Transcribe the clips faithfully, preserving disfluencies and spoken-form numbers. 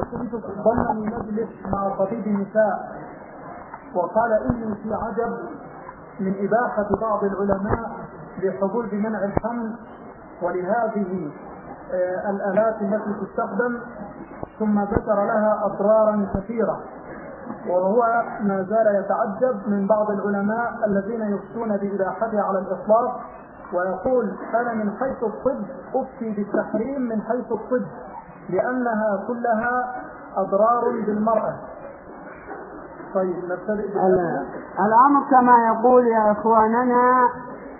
كنت ضمن مجلس مع طبيب نساء وقال إني في عجب من إباحة بعض العلماء للحبول بمنع الحمل ولهذه الآلات التي تستخدم، ثم ذكر لها أضرارا كثيرة، وهو ما زال يتعجب من بعض العلماء الذين يفتون بإباحتها على الإطلاق، ويقول أنا من حيث الطب أفتي بالتحريم من حيث الطب لأنها كلها أضرار بالمرأة. طيب نبتدئ الأمر كما يقول يا إخواننا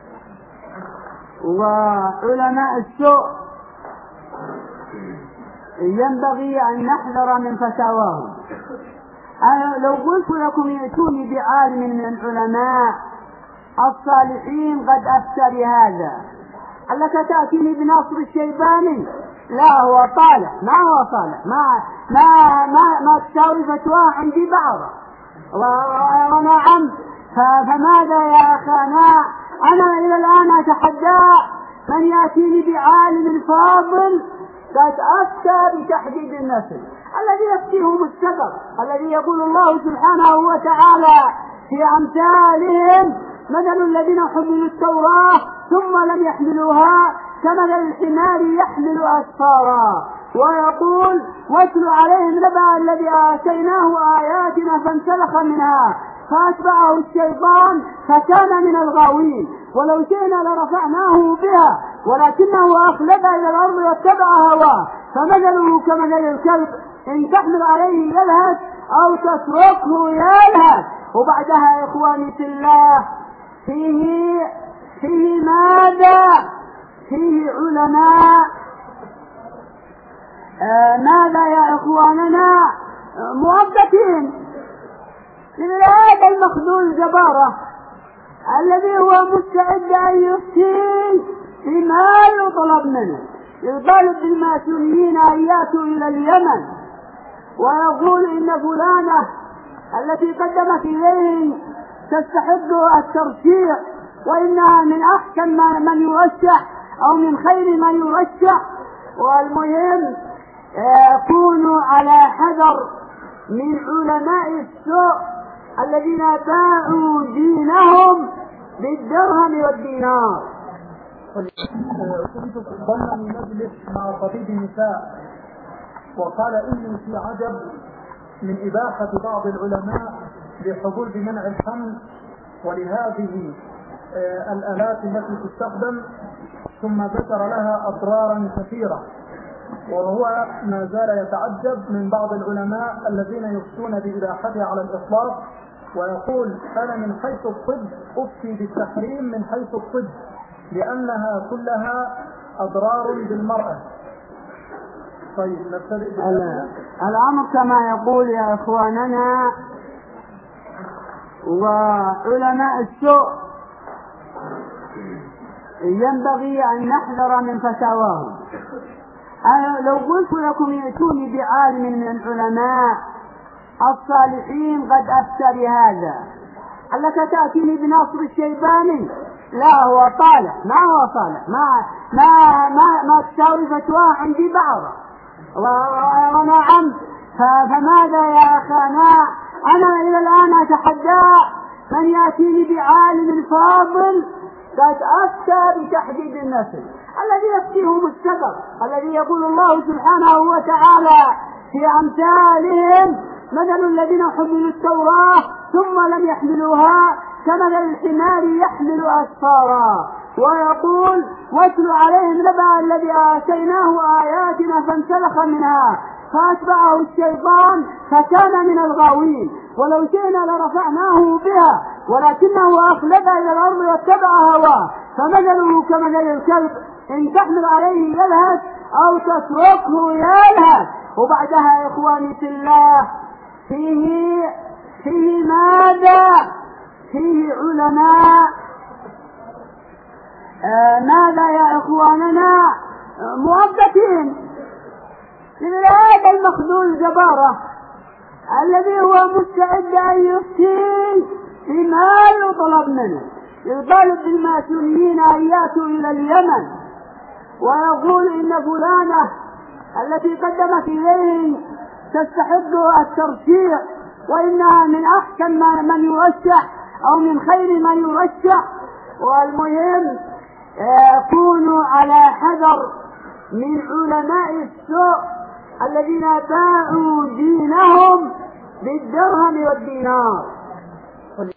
وعلماء السوء ينبغي أن نحذر من فتاواهم. أنا لو قلت لكم يأتوني بعالم من العلماء الصالحين قد أفتى بهذا، ألك تأتيني بناصر الشيباني؟ لا، هو طالع، ما هو صالح، ما ما ما, ما تساوي فتواه عندي بعض. ونعم، فماذا يا أخانا؟ أنا إلى الآن أتحدى من يأتيني بعالم فاضل قد أفتى بتحديد النسل. الذي يفتيهم السبب الذي يقول الله سبحانه وتعالى في أمثالهم مثل الذين حملوا التوراة ثم لم يحملوها كمثل الحمار يحمل أسفارا، ويقول واتل عليهم نبأ الذي آتيناه آياتنا فانسلخ منها فأتبعه الشيطان فكان من الغاوين، ولو شئنا لرفعناه بها ولكنه أخلد إلى الأرض واتبع هواه فمثله كمثل الكلب إن تحمل عليه يلهث أو تتركه يلهث. وبعدها يا إخواني في الله فيه فيه ماذا؟ فيه علماء آه ماذا يا إخواننا؟ آه موظفين لهذا المخذول جبارة الذي هو مستعد أن يفتي بما يطلب منه، يطالب بالماسونيين أن يأتوا إلى اليمن ويقول إن فلانة التي قدمت إليه تستحق الترشيح وإنها من أحسن من يرشح أو من خير من يرشح. والمهم كونوا على حذر من علماء السوء الذين باعوا دينهم بالدرهم والدينار. كنت ضمن مجلس مع طبيب نساء وقال إني في عجب من إباحة بعض العلماء للحبول بمنع الحمل ولهذه الآلات التي تستخدم، ثم ذكر لها أضرارا كثيرة، وهو ما زال يتعجب من بعض العلماء الذين يفتون بإباحتها على الإطلاق، ويقول أنا من حيث الطب أفتي بالتحريم من حيث الطب لأنها كلها أضرار بالمرأة. طيب نبتدئ الأمر كما يقول يا إخواننا وعلماء السوء ينبغي أن نحذر من فتاواهم. أنا لو قلت لكم يأتوني بعالم من العلماء الصالحين قد أفتى بهذا، ألك تأتيني بناصر الشيباني؟ لا، هو طالع، ما هو صالح، ما ما ما, ما تساوي فتواه عندي بعض. ونعم، فماذا يا أخانا؟ أنا إلى الآن أتحدى من يأتيني بعالم فاضل قد أفتى بتحديد النسل. الذي يفتيهم السبب الذي يقول الله سبحانه وتعالى في أمثالهم مثل الذين حملوا التوراة ثم لم يحملوها كمثل الحمار يحمل أسفارا، ويقول واتل عليهم نبأ الذي آتيناه آياتنا فانسلخ منها فأتبعه الشيطان فكان من الغاوين، ولو شئنا لرفعناه بها ولكنه أخلد إلى الأرض واتبع هواه فمثله كمثل الكلب إن تحمل عليه يلهث أو تتركه يلهث. وبعدها يا إخواني في الله فيه فيه ماذا؟ فيه علماء آه ماذا يا إخواننا؟ آه موظفين لهذا المخذول جبارة الذي هو مستعد أن يفتي بما يطلب منه، يطالب بالماسونيين أن يأتوا إلى اليمن ويقول إن فلانة التي قدمت إليه تستحق الترشيح، وإنها من أحسن من يرشح أو من خير من يرشح. والمهم كونوا على حذر من علماء السوء الذين باعوا دينهم بالدرهم والدينار.